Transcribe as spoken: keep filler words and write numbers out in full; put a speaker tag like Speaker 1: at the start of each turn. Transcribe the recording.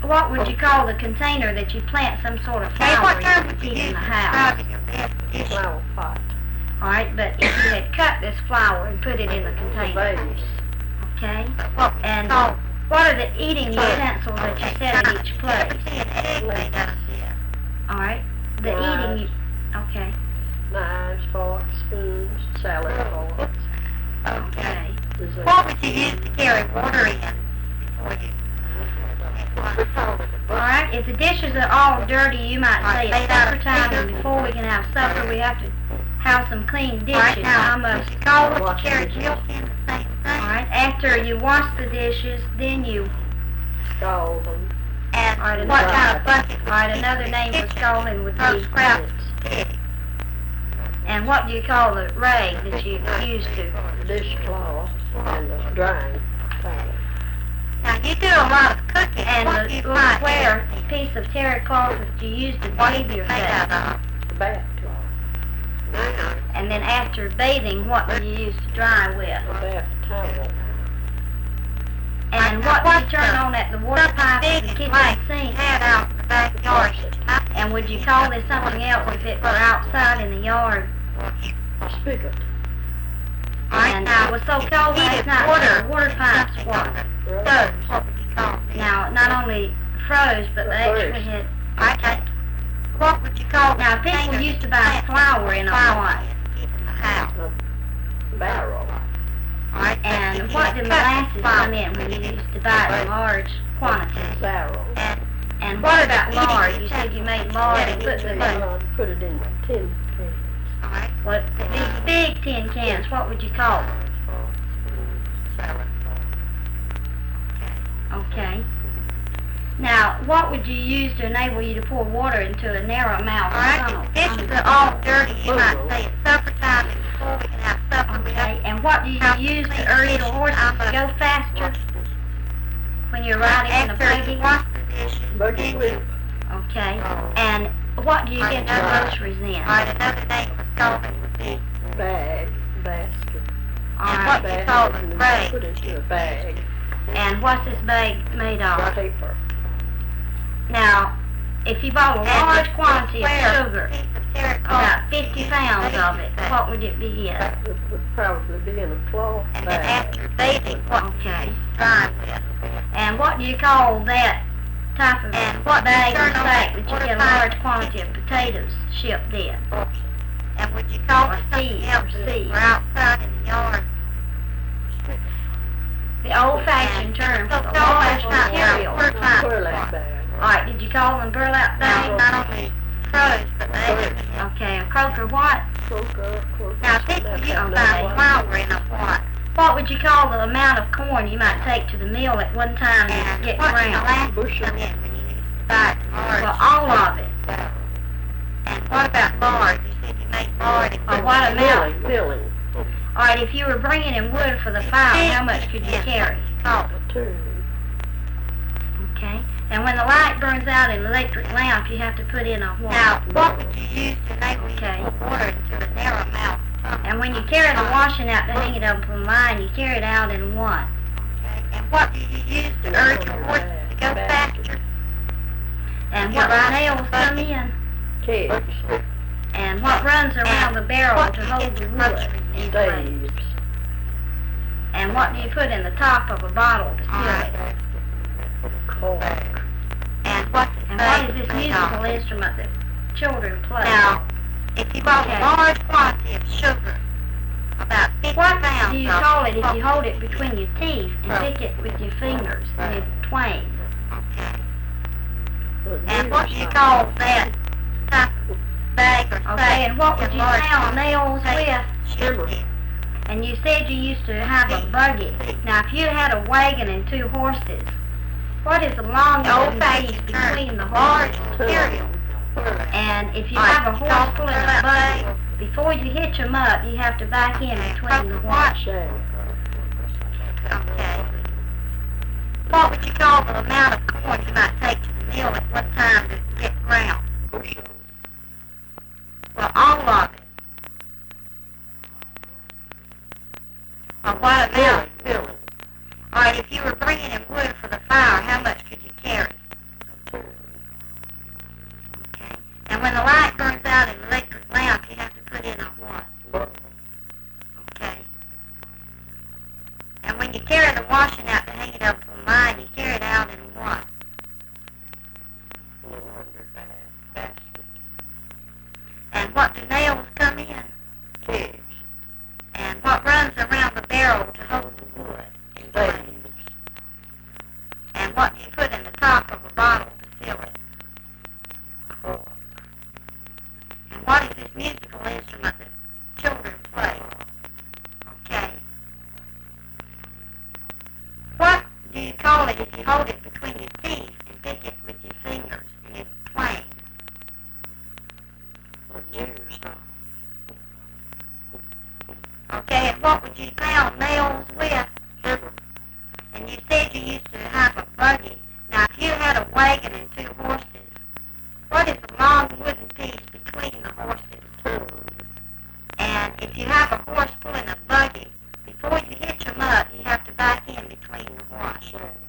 Speaker 1: what would you call the container that you plant some sort of flower in to keep in the house?
Speaker 2: Flower pot.
Speaker 1: All right, but if you had cut this flower and put it in the
Speaker 2: A
Speaker 1: container,
Speaker 2: vase.
Speaker 1: okay? And what are the eating utensils that you set at each place? All right, the eating, u- okay,
Speaker 2: Knives, forks, spoons, salad forks.
Speaker 1: okay.
Speaker 2: Dessert.
Speaker 3: What would you use to carry water in before you?
Speaker 1: All right, if the dishes are all dirty, you might say it's supper time, and before we can have supper, we have to have some clean dishes. I must,
Speaker 3: Call what you carry milk in the same
Speaker 1: all
Speaker 3: thing.
Speaker 1: right, after you wash the dishes, then you,
Speaker 2: Scald them.
Speaker 3: And
Speaker 1: all right,
Speaker 3: what
Speaker 1: another,
Speaker 3: kind of bucket?
Speaker 1: all right, another name for scalding would
Speaker 3: Throw
Speaker 1: be,
Speaker 3: scraps.
Speaker 1: and what do you call the rag that you use to?
Speaker 2: Dishcloth and the drying towel.
Speaker 3: Now you do a lot of cooking.
Speaker 1: And
Speaker 3: What
Speaker 1: the
Speaker 3: do you
Speaker 1: little
Speaker 3: like?
Speaker 1: square piece of terry cloth that you use to
Speaker 3: What do
Speaker 1: bathe
Speaker 3: you
Speaker 1: your
Speaker 3: make
Speaker 1: face.
Speaker 3: out of?
Speaker 2: The bath cloth.
Speaker 1: And then after bathing, what do you use to dry with?
Speaker 2: The bath towel.
Speaker 1: And what do you turn on at the water pipe
Speaker 3: Big
Speaker 1: of the kitchen
Speaker 3: lake
Speaker 1: sink?
Speaker 3: had out in the backyard.
Speaker 1: And would you call this something else if it were outside in the yard?
Speaker 2: Spigot.
Speaker 1: And it was so cold last night,
Speaker 3: water.
Speaker 1: the water pipes what?
Speaker 3: Those, what would you call them?
Speaker 1: Now, not only froze, but they actually had...
Speaker 3: Okay. What would you call
Speaker 1: Now, people used to buy flour in a pot.
Speaker 3: in the house?
Speaker 2: A barrel.
Speaker 1: Right? And what did molasses come in when you used to buy it in large quantities?
Speaker 2: Barrel.
Speaker 3: And
Speaker 1: And what about lard? You said you made lard and put the
Speaker 2: Uh, Put it in tin cans.
Speaker 3: all right.
Speaker 1: what these big tin cans. What would you call them? Okay. Now, what would you use to enable you to pour water into a narrow mouth
Speaker 3: All right.
Speaker 1: funnel?
Speaker 3: If the dishes are all dirty, you might say it's supper time, and before we can have supper, we have
Speaker 1: Okay. And what do you use to urge the horses to go faster when you're riding in a
Speaker 3: after
Speaker 1: buggy?
Speaker 3: you wash the dishes.
Speaker 2: Buggy whip.
Speaker 1: Okay. And what do you get your groceries in?
Speaker 3: All right. Another name for scalding would be.
Speaker 2: Bag. Basket.
Speaker 1: All
Speaker 3: And
Speaker 1: right.
Speaker 3: what do you call
Speaker 2: Basket.
Speaker 3: the
Speaker 2: And
Speaker 3: bag?
Speaker 2: Put it in a bag.
Speaker 1: And what's this bag made of?
Speaker 2: Paper.
Speaker 1: Now, if you bought a large quantity of sugar,
Speaker 3: Piece of terry cloth.
Speaker 1: about fifty pounds of it, what would it be in?
Speaker 2: It would probably be in a cloth
Speaker 3: And then
Speaker 2: bag.
Speaker 3: after bathing, what
Speaker 1: Okay.
Speaker 3: dry with.
Speaker 1: And what do you call that type of
Speaker 3: And what do you
Speaker 1: bag or
Speaker 3: turn on
Speaker 1: sack
Speaker 3: that
Speaker 1: that you
Speaker 3: water
Speaker 1: get a
Speaker 3: pipe?
Speaker 1: large quantity of potatoes shipped in?
Speaker 3: And would you call
Speaker 1: Or
Speaker 3: it something
Speaker 1: seeds,
Speaker 3: else
Speaker 1: or
Speaker 3: if
Speaker 1: seeds.
Speaker 3: we're outside in the yard?
Speaker 1: The old-fashioned term for the large material.
Speaker 3: Water pipe.
Speaker 2: Toilet bag.
Speaker 1: All right, did you call them burlap
Speaker 3: Now,
Speaker 1: bags?
Speaker 3: not only froze, but they
Speaker 1: Okay, a croaker what?
Speaker 2: Croaker, croaker.
Speaker 3: Now, people used to
Speaker 1: Okay.
Speaker 3: buy flour in a pot.
Speaker 1: What would you call the amount of corn you might take to the mill at one time to
Speaker 3: And
Speaker 1: get
Speaker 3: what did the
Speaker 1: ground?
Speaker 3: last
Speaker 2: Bushel.
Speaker 3: come in when you used to buy it in large?
Speaker 1: Well, all of it.
Speaker 3: And what about lard? You said you made lard in
Speaker 1: Or what amount?
Speaker 2: Milling, milling.
Speaker 1: All right, if you were bringing in wood for the fire, how much could you carry?
Speaker 3: Called
Speaker 2: A tube.
Speaker 1: Okay. And when the light burns out in an electric lamp, you have to put in a what?
Speaker 3: Now, what would you use to enable you
Speaker 1: Okay.
Speaker 3: to pour water into a narrow mouth?
Speaker 1: And when you carry the washing out to hang it up on the line, you carry it out in what?
Speaker 3: Okay. And what do you use to urge your horses to go faster?
Speaker 1: And what nails come in?
Speaker 2: Kegs.
Speaker 1: And what runs around the barrel
Speaker 3: What
Speaker 1: to
Speaker 3: do you
Speaker 1: hold
Speaker 3: get
Speaker 1: the
Speaker 3: your
Speaker 1: wood
Speaker 3: groceries
Speaker 1: in
Speaker 3: in?
Speaker 1: place?
Speaker 2: Staves.
Speaker 1: And what do you put in the top of a bottle to
Speaker 3: All
Speaker 1: seal
Speaker 3: right.
Speaker 1: it?
Speaker 2: Cork.
Speaker 3: And what's the
Speaker 1: And
Speaker 3: bag
Speaker 1: what is this
Speaker 3: made of?
Speaker 1: musical instrument that children play?
Speaker 3: Now, if you bought
Speaker 1: Okay.
Speaker 3: a large quantity of sugar, about fifty
Speaker 1: What
Speaker 3: pounds
Speaker 1: do you
Speaker 3: of
Speaker 1: call it if
Speaker 3: what-
Speaker 1: you hold it between your teeth and pick it with your fingers and you twang?
Speaker 3: Okay. And what do you call that type of bag or
Speaker 1: Okay,
Speaker 3: sack?
Speaker 1: and what would you
Speaker 3: large
Speaker 1: pound nails with?
Speaker 2: Shimmer.
Speaker 1: And you said you used to have a buggy. Now, if you had a wagon and two horses, what is the longest
Speaker 3: old
Speaker 1: piece
Speaker 3: fashioned
Speaker 1: between the
Speaker 3: large
Speaker 1: horses?
Speaker 3: cereal.
Speaker 1: And if you
Speaker 3: All right,
Speaker 1: have a
Speaker 3: call
Speaker 1: horse pulling a
Speaker 3: that
Speaker 1: buggy,
Speaker 3: bag.
Speaker 1: before you hitch them up, you have to back in between the what?
Speaker 2: Shaft.
Speaker 3: Okay. What would you call the amount of corn you might take to the mill at one time to get ground? Well, all of it. Well, what amount?
Speaker 2: Milling.
Speaker 3: All right, if you were bringing in wood for the fire, how much could you carry? wagon and two horses. What is a long wooden piece between the horses? And if you have a horse pulling a buggy, before you hitch him up, you have to back in between the horses.